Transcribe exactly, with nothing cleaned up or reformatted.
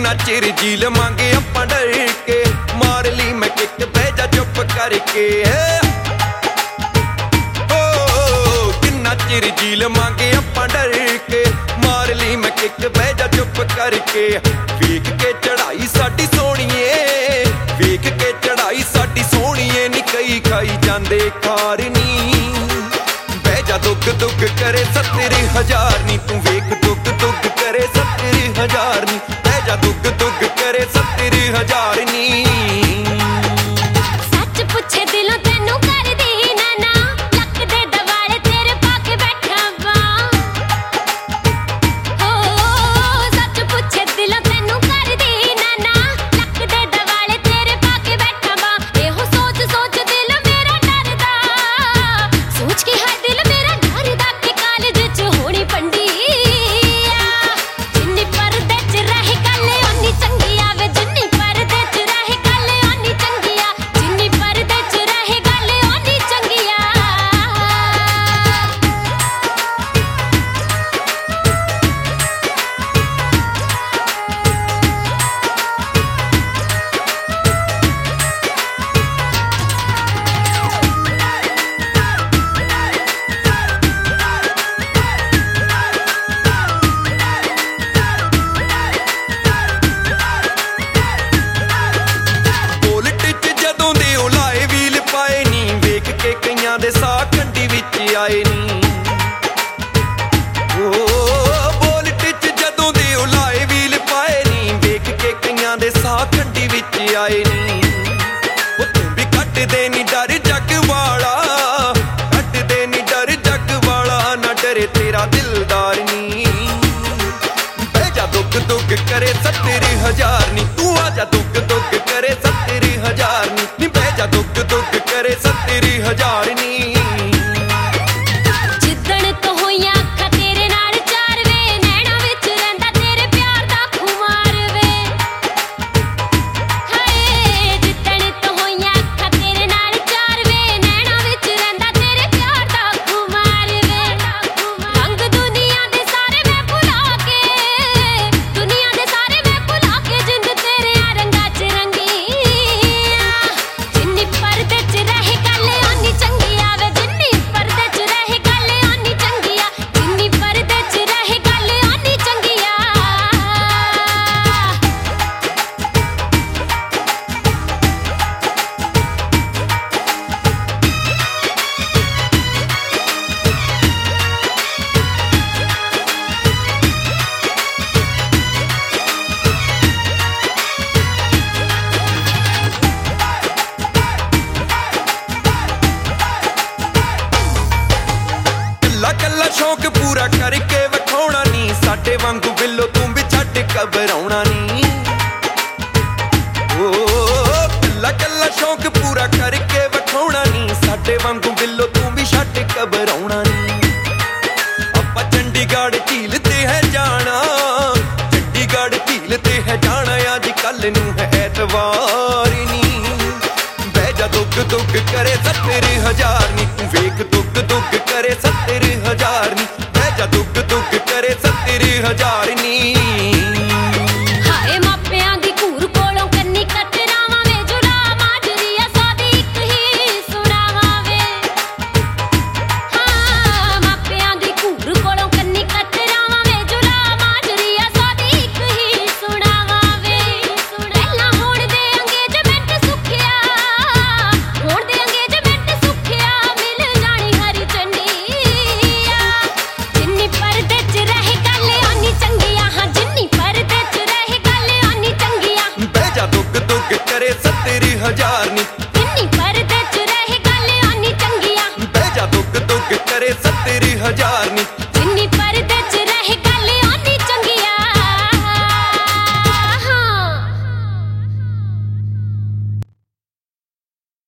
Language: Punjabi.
किन्ना चिर जी लवांगे आपां डर के, मार ली मैं किक बह जा चुप करके। ओ किन्ना चिर जी लवांगे आपां डर के, मार ली मैं किक बह जा चुप करके। वेख के चढ़ाई साडी सोहणीए, वेख के चढ़ाई साडी सोहणीए नी कई खाई जांदे खार नी। बह जा दुग दुग करे सत्तर हजार नी, तू वेख दुग दुग करे सत्तर हजार नी। बह जा दुग दुग करे सत्तर हजार नी। सच पुछे दिलों तेनू कर दी ना ना, लक दे दवाले तेरे पाके बैठा वा। हो सच पुछे दिलों तेनू कर दी ना ना, लक दे दवाले तेरे पाके बैठा वा। एहो सोच सोच दिल मेरा डरदा, सोच के हाय दिल मेरा डरदा कि कॉलेज च होनी पंडी। जिन्नी परदे च रहे गल ओनी चंगी आवे, जिन्नी परदे च रहे गल ओनी चंगी आ, जिन्नी परदे च रहे गल ओनी चंगी आ। ਬੁਲਟ ਚ ਜਦੋਂ ਦੇ ਉਹ ਲਾਏ ਵੀਲ ਪਾਏ ਨੀ, ਵੇਖ ਕੇ ਕਈਆਂ ਦੇ ਸਾਹ ਕੰਡੀ ਵਿੱਚ ਆਏ ਨੀ। ਓ ਬੁਲਟ ਚ ਜਦੋਂ ਦੇ ਉਹ ਲਾਏ ਵੀਲ ਪਾਏ ਨੀ, ਵੇਖ ਕੇ ਕਈਆਂ ਦੇ ਸਾਹ ਕੰਡੀ ਵਿੱਚ ਆਏ ਨੀ। ਉਹ ਤੂੰ ਵੀ ਕੱਟਦੇ ਨੀ ਡਰ ਜੱਗ ਵਾਲਾ, ਕੱਟਦੇ ਨੀ ਡਰ ਜੱਗ ਵਾਲਾ, ਨਾ ਡਰੇ ਤੇਰਾ ਦਿਲਦਾਰ ਨੀ। ਬਹਿ ਜਾ ਦੁੱਗ ਦੁੱਗ ਕਰੇ ਸੱਤਰ ਹਜ਼ਾਰ ਨੀ, ਤੂੰ ਆ ਜਾ ਦੁੱਗ ਦੁੱਗ ਕਰੇ ਸੱਤਰ ਹਜ਼ਾਰ ਨੀ। ਨੀ ਬਹਿ ਜਾ ਦੁੱਗ ਦੁੱਗ ਕਰੇ ਸੱਤਰ ਹਜ਼ਾਰ ਨੀ। ਜਿੱਦਣ ਤੋਂ ਹੋਈਆਂ ਅੱਖਾਂ ਤੇਰੇ ਨਾਲ ਚਾਰ ਵੇ, ਨੈਣਾਂ ਵਿੱਚ ਰਹਿੰਦਾ ਤੇਰੇ ਪਿਆਰ ਦਾ ਖੁਮਾਰ ਵੇ। ਹਾਏ ਜਿੱਦਣ ਤੋਂ ਹੋਈਆਂ ਅੱਖਾਂ ਤੇਰੇ ਨਾਲ ਚਾਰ ਵੇ, ਨੈਣਾਂ ਵਿੱਚ ਰਹਿੰਦਾ ਤੇਰੇ ਪਿਆਰ ਦਾ ਖੁਮਾਰ ਵੇ। ਰੰਗ ਦੁਨੀਆ ਦੇ ਸਾਰੇ ਮੈਂ ਭੁਲਾ ਕੇ, ਦੁਨੀਆ ਦੇ ਸਾਰੇ ਮੈਂ ਭੁਲਾ ਕੇ, ਜਿੰਦ ਤੇਰੇ ਆ ਰੰਗਾਂ ਚ ਰੰਗੀ ਆ। ਜਿੰਨੀ ਪਰਦੇ ਚ ਰਹੇ ਗੱਲ ਓਨੀ ਚੰਗੀ ਆਵੇ, ਜਿੰਨੀ ਪਰਦੇ ਚ ਰਹੇ ਗੱਲ ਓਨੀ ਚੰਗੀ ਆ, ਜਿੰਨੀ ਪਰਦੇ ਚ ਰਹੇ ਗੱਲ ਓਨੀ ਚੰਗੀ ਆ। ਕੱਲਾ ਕੱਲਾ ਸ਼ੌਕ ਪੂਰਾ ਕਰਕੇ ਵਿਖਾਉਣਾ ਨੀ, ਸਾਡੇ ਵਾਂਗੂ ਬਿੱਲੋ ਤੂੰ ਵੀ ਛੱਡ ਘਬਰਾਉਣਾ ਨੀ। ਓ ਕੱਲਾ ਕੱਲਾ ਸ਼ੌਕ ਪੂਰਾ ਕਰਕੇ ਵਿਖਾਉਣਾ ਨੀ, ਸਾਡੇ ਵਾਂਗੂ ਬਿੱਲੋ ਤੂੰ ਵੀ ਛੱਡ ਘਬਰਾਉਣਾ ਨੀ। ਆਪਾਂ ਚੰਡੀਗੜ੍ਹ ਝੀਲ ਤੇ ਹੈ ਜਾਣਾ, ਚੰਡੀਗੜ੍ਹ ਝੀਲ ਤੇ ਹੈ ਜਾਣਾ, ਅੱਜ ਕੱਲ ਨੂੰ ਹੈ ਐਤਵਾਰ ਨੀ। ਬਹਿ ਜਾ ਦੁੱਗ ਦੁੱਗ ਕਰੇ ਸੱਤਰ ਹਜ਼ਾਰ ਨੀ, ਤੂੰ ਵੇਖ ਦੁੱਗ ਦੁੱਗ ਕਰੇ ਸੱਤਰ ਹਜ਼ਾਰ ਨੀ। ਬਹਿ ਜਾ ਦੁੱਗ ਦੁੱਗ ਕਰੇ ਸੱਤਰ ਹਜ਼ਾਰ ਨੀ। ਹਾਏ ਮਾਪਿਆਂ ਦੀ ਘੂਰ ਕੋਲੋਂ ਕੰਨੀ ਕਤਰਾਵਾਂ ਵੇ, ਜੁੜਾ ਮਾਜਰੀਆ ਸਾਦੀ ਇੱਕ ਹੀ ਸੁਣਾਵਾਂ ਵੇ। ਹਾਂ ਮਾਪਿਆਂ ਦੀ ਘੂਰ ਕੋਲੋਂ ਕੰਨੀ ਕਤਰਾਵਾਂ ਵੇ, ਜੁੜਾ ਮਾਜਰੀਆ ਸਾਦੀ ਇੱਕ ਹੀ ਸੁਣਾਵਾਂ ਵੇ। ਪਹਿਲਾਂ ਹੋਣ ਦੇ ਅੰਗੇਜਮੈਂਟ ਸੁਖਿਆ, ਹੋਣ ਦੇ ਅੰਗੇਜਮੈਂਟ ਸੁਖਿਆ, ਮਿਲ ਜਾਣੀ ਹਰੀ ਚੰਡੀਆ। ਜਿੰਨੀ ਪਰਦੇ ਚ ਰਹੇ ਗੱਲ ਓਨੀ ਚੰਗੀ ਆ, ਹਾਂ ਜਿੰਨੀ ਪਰਦੇ ਚ ਰਹੇ ਗੱਲ ਓਨੀ ਚੰਗੀ ਆ। ਬਹਿ ਜਾ ਦੁੱਗ ਦੁੱਗ ਕਰੇ ਸੱਤਰ ਹਜ਼ਾਰ ਨੀ,